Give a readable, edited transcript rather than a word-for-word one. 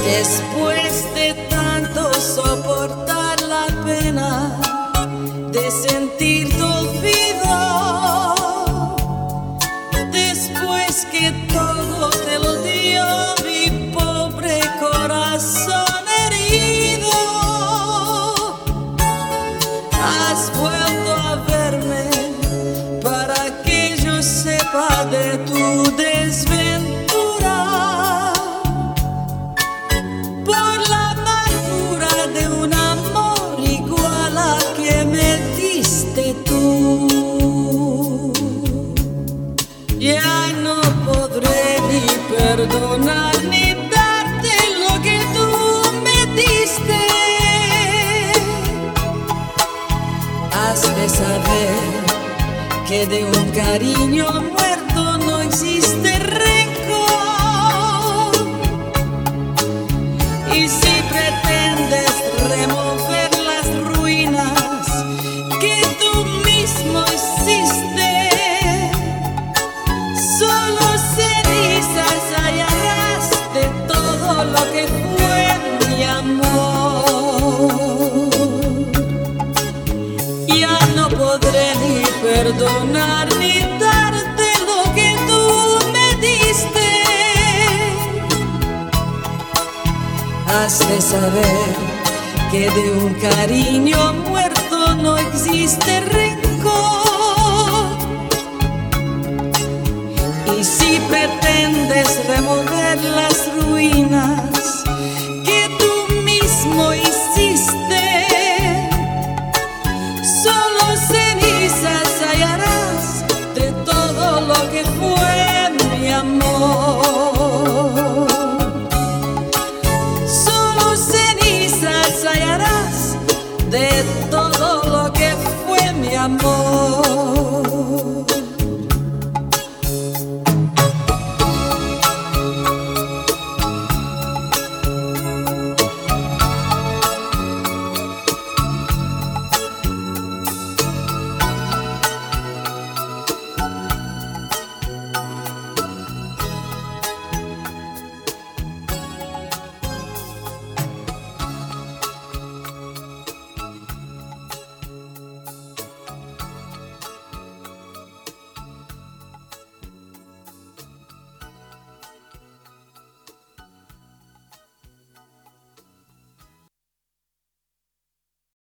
Después de tanto soportar la pena de sentir tu olvido, después que todo te lo dio mi pobre corazón herido, has vuelto a verme para que yo sepa de tu desventura. Ya no podré ni perdonar ni darte lo que tú me diste. Has de saber que de un cariño muerto no existe rencor. Y si pretendes remover las ruinas que tú mismo hiciste, solo cenizas hallarás de todo lo que fue mi amor. Ya no podré ni perdonar ni darte lo que tú me diste. Has de saber que de un cariño muerto no existe rencor. Y si pretendes remover las ruinas